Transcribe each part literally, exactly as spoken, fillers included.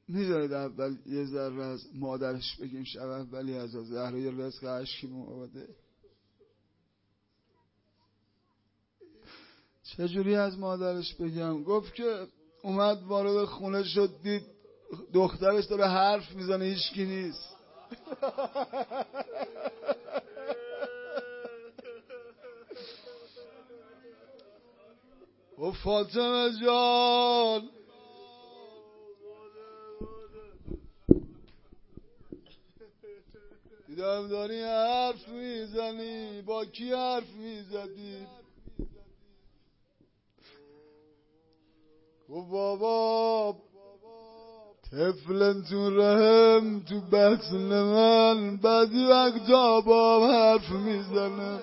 میذارید اول یه ذره از مادرش بگیم شب اولی از زهرا یه رزق عشقیم آمده. چجوری از مادرش بگم؟ گفت که اومد وارد خونه شد دید دخترش داره حرف میزنه هیچکی نیست. و فاطمه جان دیدم داری حرف میزنی، با کی حرف میزدی؟ گفت بابا طفل تو رحم تو بطن من بعضی وقتا با هم حرف میزنه.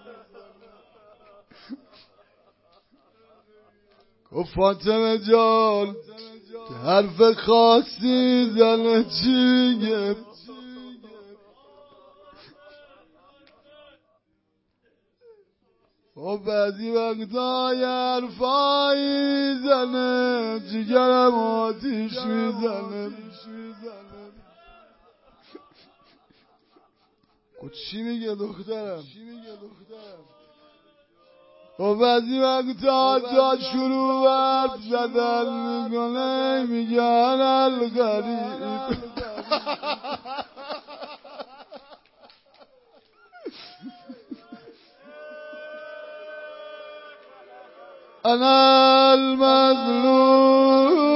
گفت فاطمه جان حرف خاصی زنه چی میگه؟ و بعضی وقتا یه حرفایی زنه جگرم آتیش میزنه. و چی میگه دخترم؟ و بعضی وقتا تا شروع حرف زدن میکنه میگن الغریب. انا المظلوم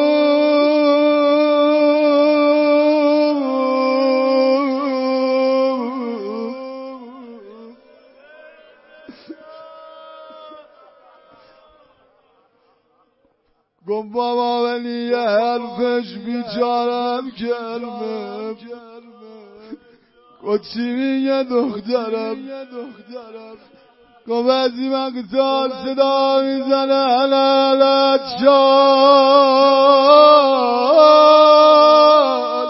گم بابا ولی یه حرفش بیچارم کرمه. گفت چی میگه دخترم؟ گفت بعضی وقتا صدا میزنه حلالت شد.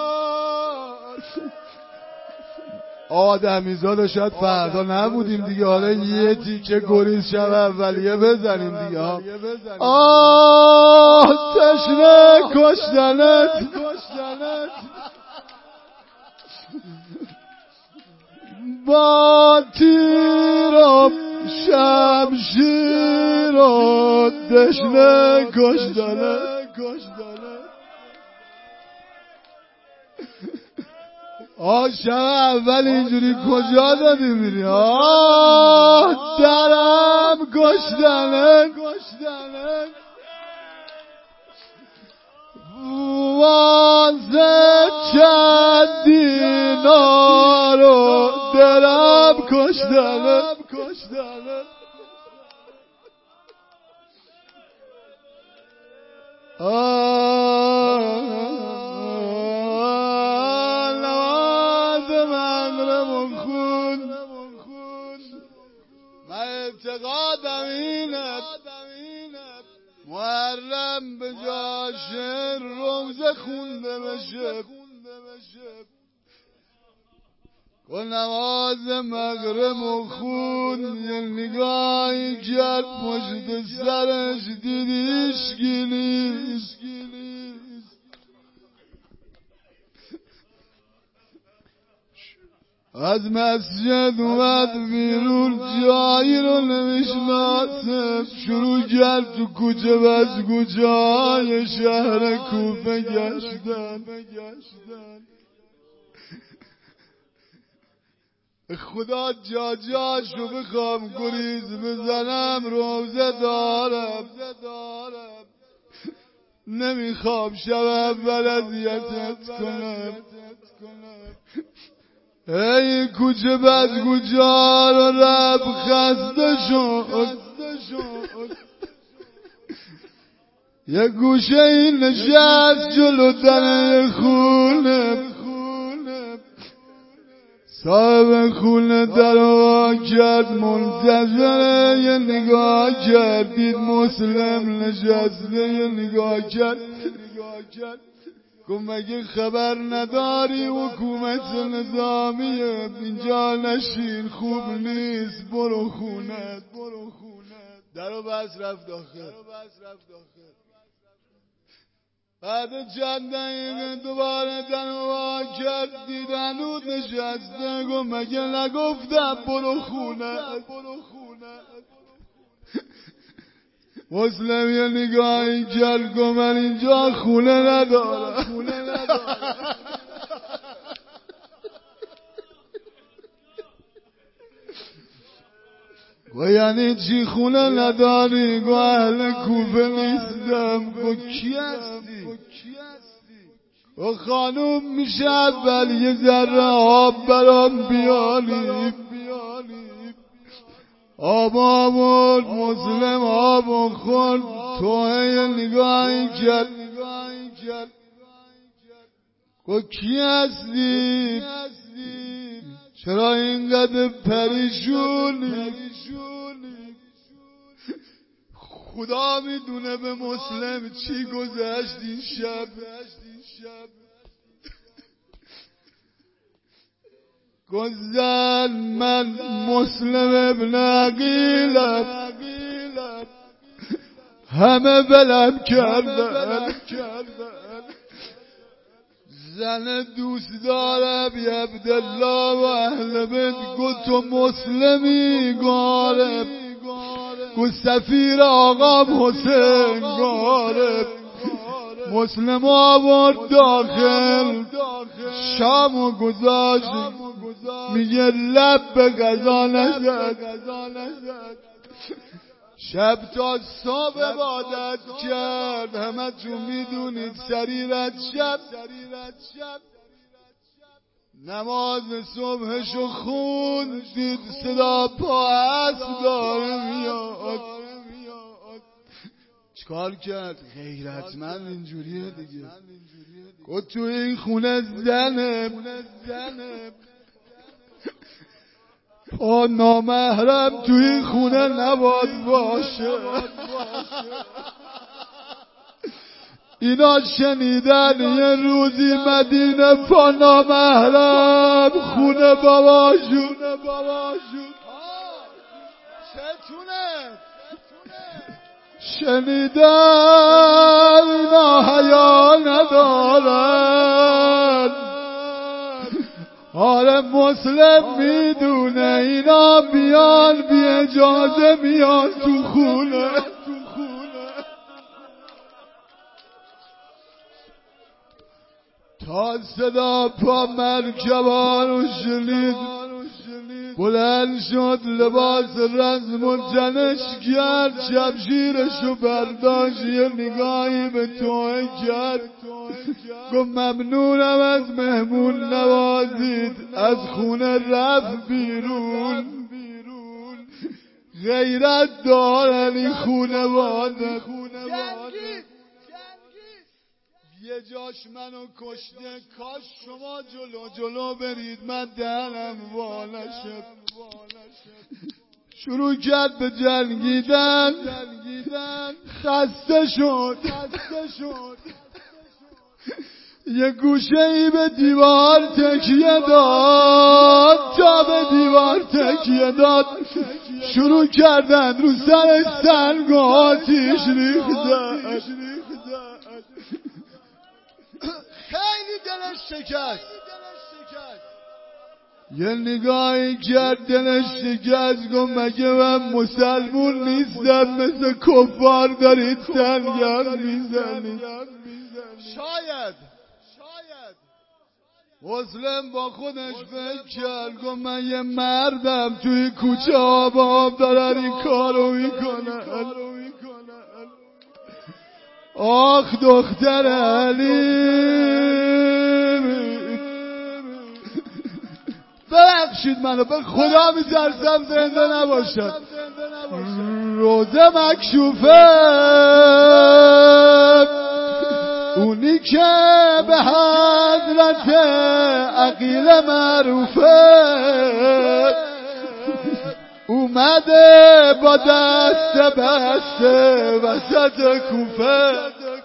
آدمیزاده شاید فردا نبودیم دیگه، حالا یه تیکه گریز شب اولیه بزنیم دیگه. آه تشنه کشتنت با تیر و شمشیر و تشنه کشتنت. آه شب اول اینجوری کجا دادی میری؟ آه درم کشتنت واسه چند دینارو درم کشتنت. آه نماز مغرب خون من اعتقادم اینه محرم به جاش روزه خونده بشه. و نماز مغرب و خون یه نگاهی کرد پشت سرش دیدیش گلیست. از مسجد اومد بیرون جایی رو نمیشناسه، شروع کرد تو کوچه بز کوچه های شهر کوفه گشتن. خدا جا جاشو بخوام گریز بزنم روزه دارم، نمیخوام شب اول اذیتت کنم. ای کوچه بد کوچه ها رو رب خسته شد، یه گوشه این نشست جلو در خونه، صاحب خونه در وا کرد منتظره، یه نگاه کردید مسلم نشسته، یه نگاه کرد گفت مگه خبر نداری حکومت نظامیه اینجا نشین خوب نیست برو خونت. درو بس رفت داخل. بعد چند دقیقه دوباره در وا کرد، دیدن او نشسته. گفت مگه نگفتم برو خونه؟ مسلم یه نگاهی کرد، گفت من اینجا خونه ندارم. گفت یعنی چی خونه نداری؟ گفت اهل کوفه نیستم. گفت کی هستی؟ گفت خانوم میشه اول یه ذره آب برام بیاری؟ آب آورد، مسلم آب خورد. توه یه نگاهی کرد، گفت کی هستی؟ چرا اینقدر پریشونی؟ خدا میدونه به مسلم چی گذشت این شب. گذن من مسلم ابن عقیلم، همه ولم کردن. زن دوست دارم بی عبدالله و اهل بیت. گفت تو مسلمی؟ گارب. گفت سفیر آقام حسین. گارب. مسلم آورد داخل، شامو گذاشت. میگه لب به غذا نزد. شب تا صبح عبادت کرد. همه تو میدونید سریرت شب نماز صبحشو خوند. دید صدا پا اسب داره میاد. چکار کرد؟ غیرتمند اینجوریه دیگه. گفت تو این خونه زنه، پا نامحرم تو این خونه نباد باشه. اینا شنیدن یه روزی مدینه پا نامحرم خونه باباشون. چتونه شنیدن اینا حیا ندارن. آره مسلم میدونه اینا بیان بی اجازه میان تو خونه. تا صدا پا مرکبانو شنید، بلند شد، لباس رزم و جنش کرد، شمشیرشو برداشت، یه نگاهی به توه کرد. گفت ممنونم از مهمون نوازید. از خونه رفت بیرون. غیرت دارن این خونه واده. یه جاش منو کشته، کاش شما جلو جلو برید من دهنم والشه. شروع کرد به جنگیدن، خسته شد. یه گوشه ای به دیوار تکیه داد، تا به دیوار تکیه داد شروع کردن رو سر سنگ و آتیش ریختن. خیلی دلش شکست. یه نگاهی کرد دلش شکست. گفت مگه من مسلمون نیستم؟ مثل کفار دارید سنگر میزنید. شاید مسلم با خودش فکر کرد. گفت من یه مردم توی کوچه آب آب دارن این کارو میکنن. آخ دختر علی، ببخشید منو، به خدا میترسم زنده نباشم. روزه مکشوفه، اونی که به حضرت عقیل معروفه، اومده با دست بسته وسط کوفه.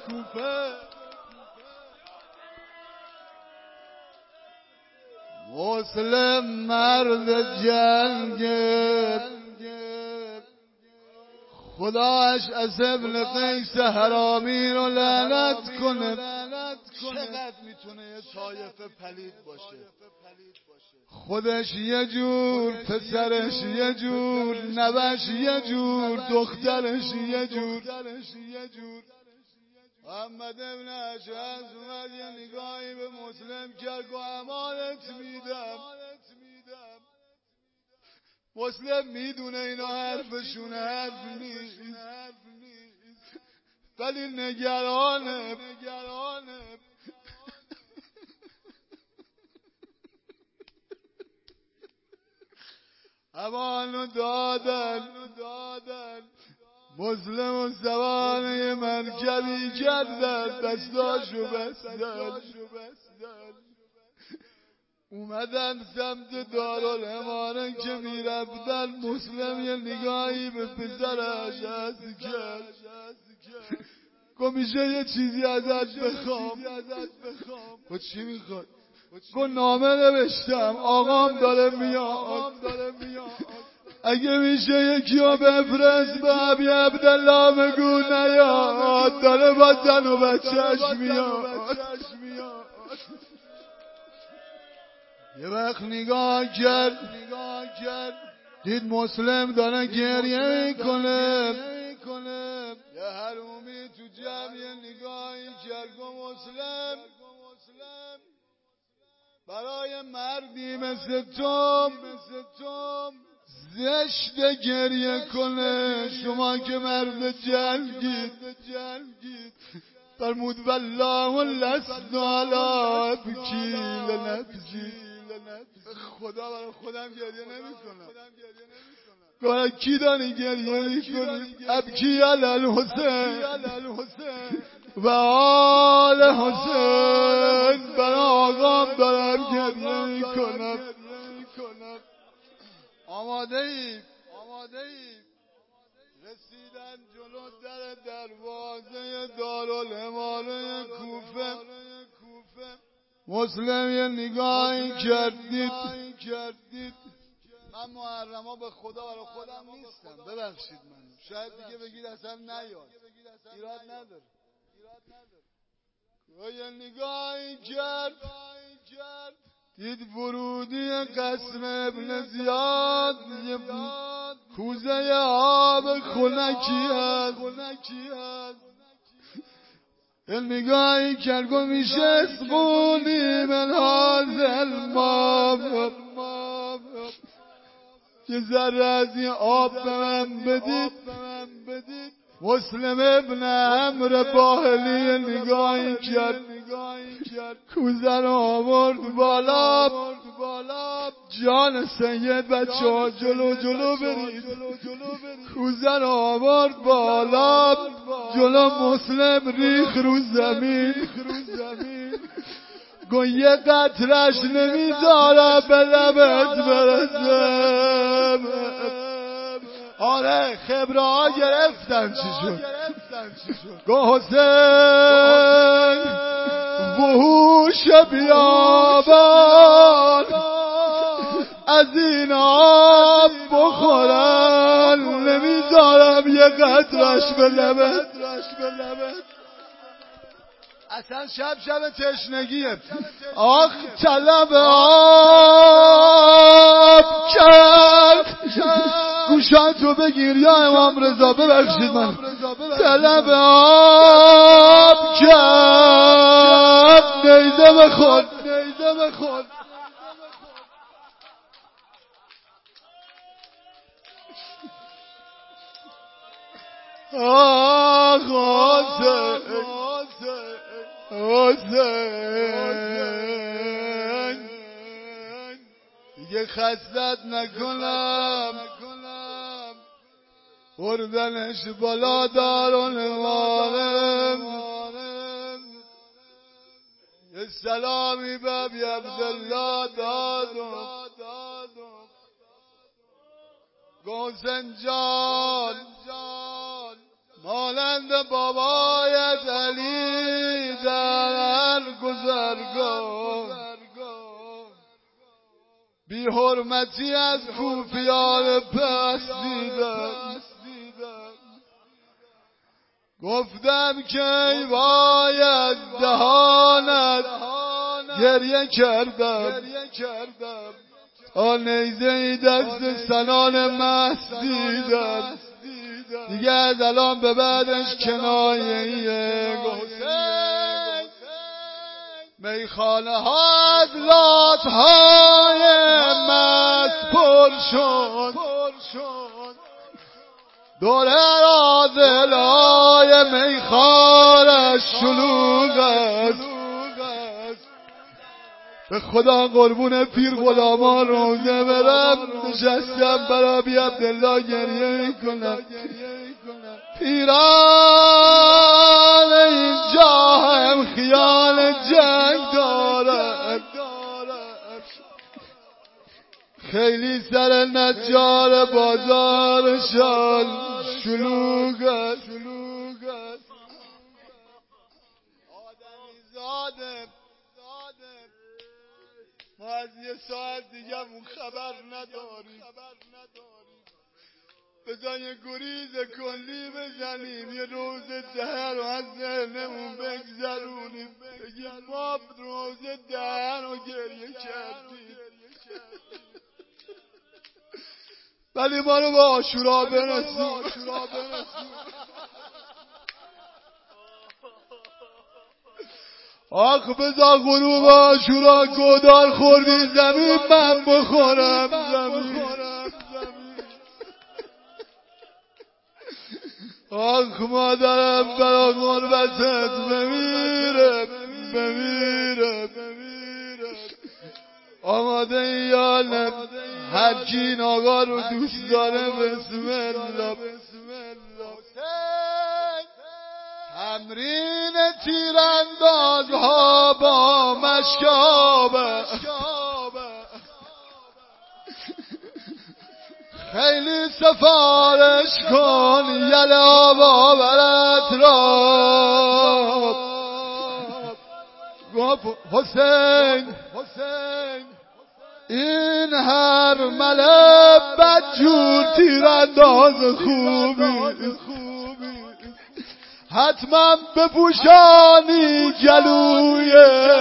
مسلم مرد جنگ، خداش از ابن قیس حرامی رو لعنت کنه. چقدر میتونه یه طایفه پلید باشه؟ خودش یه جور، پسرش یه جور، نوش یه جور، دخترش یه جور. محمد ابن اشعث اومد یه نگاهی به مسلم کرد و امانت میدم. مسلم میدونه اینا حرفشون حرف نیست، ولی نگرانه. امانو دادن. مسلم و سوانه مرکبی کردن، دستاشو بستن، اومدن سمت دارالامانه که میرفتن. مسلم یه نگاهی به پسرش هست کرد، گو میشه یه چیزی ازت بخوام. گو چی میخواد؟ گو نامه نوشتم، آقام داره میاد، اگه میشه یکی رو بفرست به ابی عبدالله بگو نیاد، داره با زن و بچهش میاد. یه وقت نگاه کرد، دید مسلم داره گریه میکنه. یه حرومی تو جمع یه نگاهی کرد، گفت مسلم برای مردی مثل تو زشت گریه کنه. شما که مرد جنگید. فرمود والله لست علی بکی لنفسی. خدا برای خودم گریه نمی کنم. گوه کی داری گریه می کنی؟ ابکی علی الحسین و آل حسین، برای آقام دارم گریه می کنم. آماده ای؟ رسیدن جلو در دروازه دارالامانه کوفه. مسلم یه نگاهی کردید. من محرما به خدا برای خودم نیستم، ببخشید من. شاید دیگه بگید اصلا نیاد، ایراد نداره. یه نگاهی کرد، دید ورودی قصر ابن زیاد یه کوزه آب خنکی هست. یه نگاهی کرد و میشه اسقونی من حاضر ماب، یه ذره از این آب به من بدید. مسلم ابن عمرو باهلی نگاهی کرد، کوزه رو آورد بالا. جان سید بچه ها جلو جلو برید. کوزه رو آورد بالا، جلو مسلم ریخ رو زمین. گو یه قطرش نمیذاره به لبت برسم. آره خبره ها گرفتن چی شد. گو حسین وحوش بیابان از این آب بخورن، نمیذارم یه قطرش به لبت. اصلا شب شب تشنگیه. آخ طلب آب کرد. گوشان تو بگیر یا امام رضا، ببخشید من. طلب آب کرد، نیزه بخور. آخ حسین دیگه خستت نکنم، بردنش بالا دارالامانه. یه سلامی به ابی عبدالله دادم. حسین جان مانند بابایت علی در گذرگاه، بی حرمتی از کوفیان پس دیدم. گفتم که باید دهانت گریه کردم تا نیزه دست سنان مست دیدم دیگه از الان به بعدش کنایه‌ایه. حسین میخانه ها از لات های مست پر شد دور رازلای میخانش شلوغ است. به خدا قربون پیر غلامان روزه برم نشستم برا بی عبدالله گریه میکنم. پیران اینجا هم خیال جنگ دارد، خیلی سر نجار بازارشان شلوغ است. آدمی زاده ما از یه ساعت دیگه اون خبر نداریم. بذار یه گریز کلی بزنیم، یه روز ده رو از ذهنمون بگذرونیم، بگیم ما روز ده رو گریه کردیم ولی ما رو به عاشورا برسون. آخ بذار غروب عاشورا گودال خوردی زمین من بخورم زمین. آخ مادرم برا غربتت بمیرم بمیرم. آماده ایالم هر کی این آقا رو دوست داره بسم الله. تمرین تیراندازها با مشکابه، خیلی سفارش کن یل آبا برت را. حسین این هر مله بدجور تیرانداز خوبی، حتما بپوشانی جلوی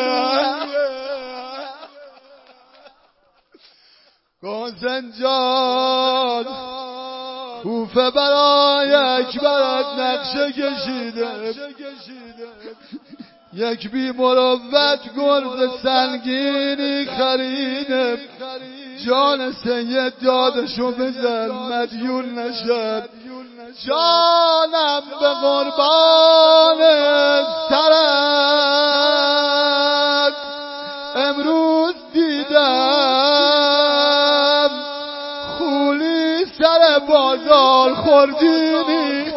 گازنجان. کوفه برای اکبرت نقشه کشیده، یک بی مروت گرز سنگینی خریده، جان سید دادشو بزن مدیون نشد. جانم به قربان سرت امروز دیدم، خولی سر بازار خوردینی.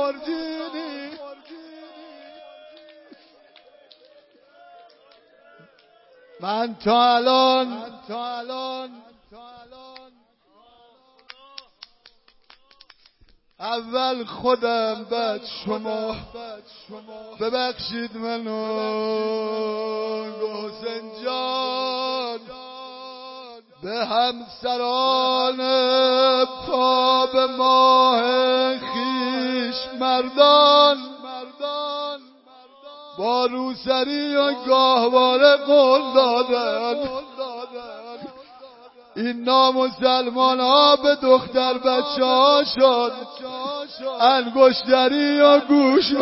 من تا الان اول خودم بعد شما، ببخشید منو حسین جان. به همسران پا به ماه خیش مردان، با روسری و گاهواره قول دادن. این نامسلمان ها به دختر بچه ها شد انگشتری و گوش.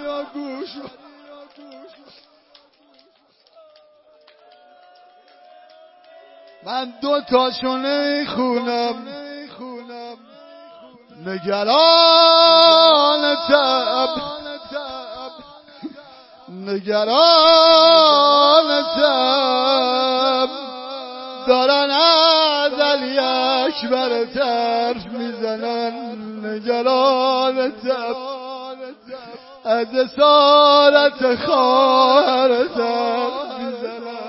من دو تاشو نمیخونم، نگرانتم نگرانتم دارن از علی اکبر طرف میزنن. نگرانتم از اسارت خواهر طرف میزنن.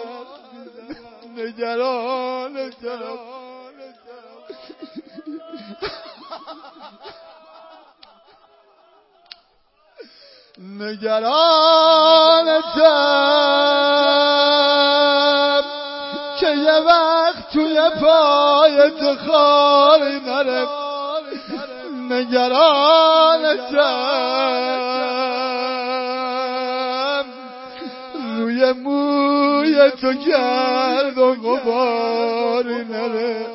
نگرانتم نگرانتم که یه وقت توی پای تو خاری نره. نگرانتم روی موی تو گرد و غباری نره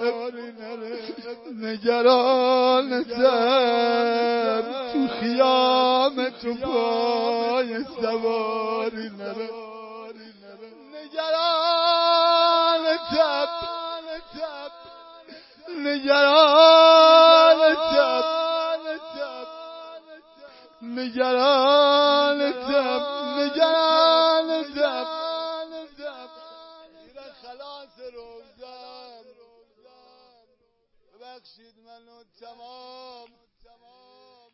نگرانتم تو خیام تو پای سواری نره نگرانتم نگرانتم نگرانتم نگرانتم میره خلاص روزم ببخشید منو تمام تمام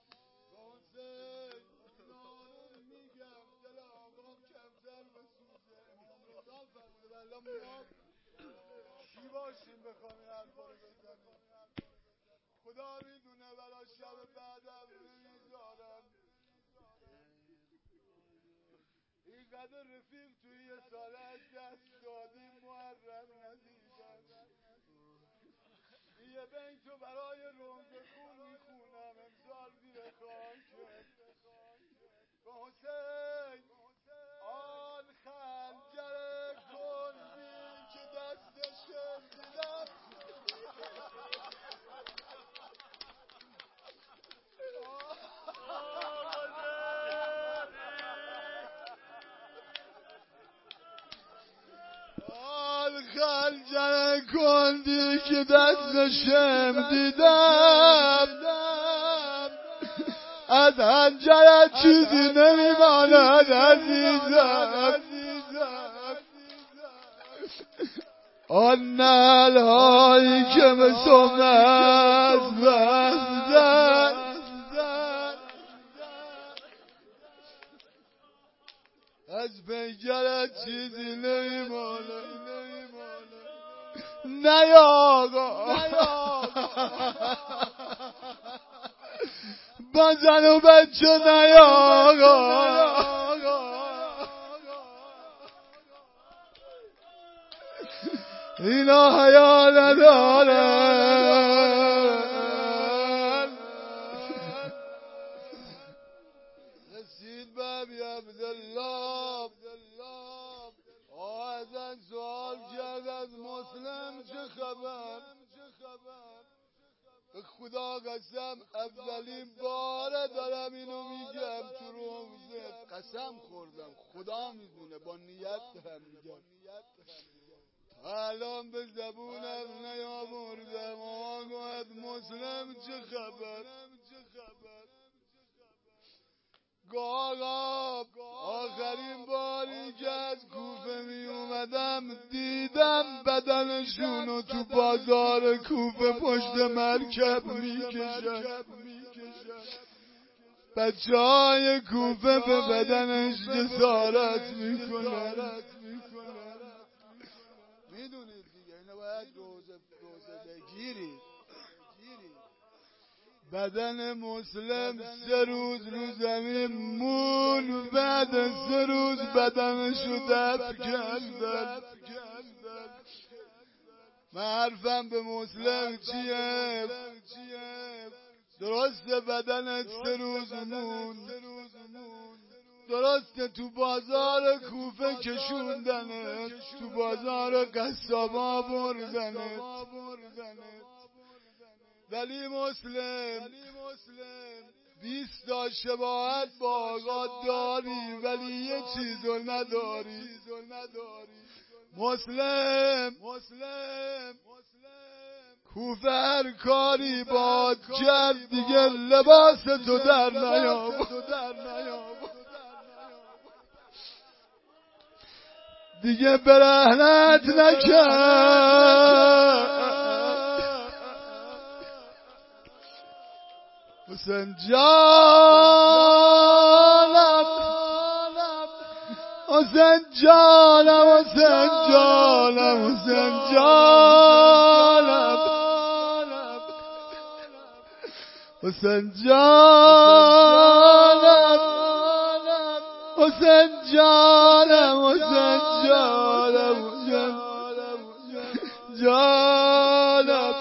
میگم دل آقام کمتر بسوزه امام رضا فرموده الان میام کی باشیم بخوام این حرفا رو بزنیم خدا میدونه برای شب بعدم نمیذارم اینقدر رفیق توی یه ساله از دست دادیم محرم ندیدم یه بین تو برای رنگ خون میخونم امسال زیر خاکت با حسین آن خنجر کندی که دستشم دیدم آن خنجر کندی که دستشم دیدم از خنجر چیزی نمیماند عزیزم آن نعل‌هایی که مثل از بستن از پیکرت چیزی نمیماند نه آقا با زن و بچه نه آقا اینا حیا ندارن رسید بابی عبدالله آزن سوال کرد از مسلم چه خبر به خدا قسم اولین باره دارم اینو میگم تو روزه قسم خوردم خدا میدونه با نیت دارم میگم تا الان به زبونم نیاوردم آقا از مسلم چه خبر آقا آخرین باری که از کوفه می اومدم دیدم بدنشونو تو بازار کوفه پشت مرکب می کشن بچه های کوفه به بدنش جسارت می کنن می دونید دیگه اینو باید روزه بگیرید بدن مسلم سه روز رو زمین مون بعد سه روز بدنشو دفن کردن من حرفم به مسلم چیه درسته بدنت سه روز مون درسته تو بازار کوفه کشوندنت تو بازار قصابا بردنت ولی مسلم بیست تا شباهت با آقا داری ولی یه چیزو نداری مسلم کوفه هر کاری با کرد دیگه لباس تو در نیام دیگه برهنت نکرد حسین جانم حسین جانم حسین جانم حسین جانم حسین جانم حسین جانم حسین جانم جانم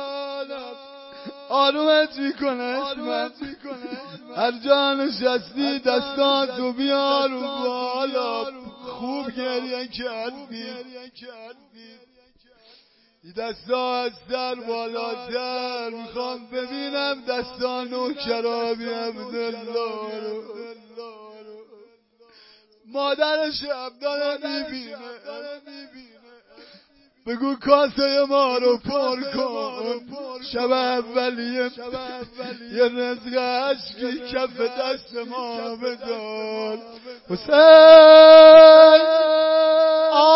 آرومت میکنه اسمت هر جا نشستی دستاتو بیار بالا خوب گریه کردی دستا از در بالاتر میخوام ببینم دستان و کرابی عبدالله رو مادرش عبدالله میبینه بگو کاسه ما رو پر کن شب اولیه یه رزق عشقی کف دست ما بدار حسین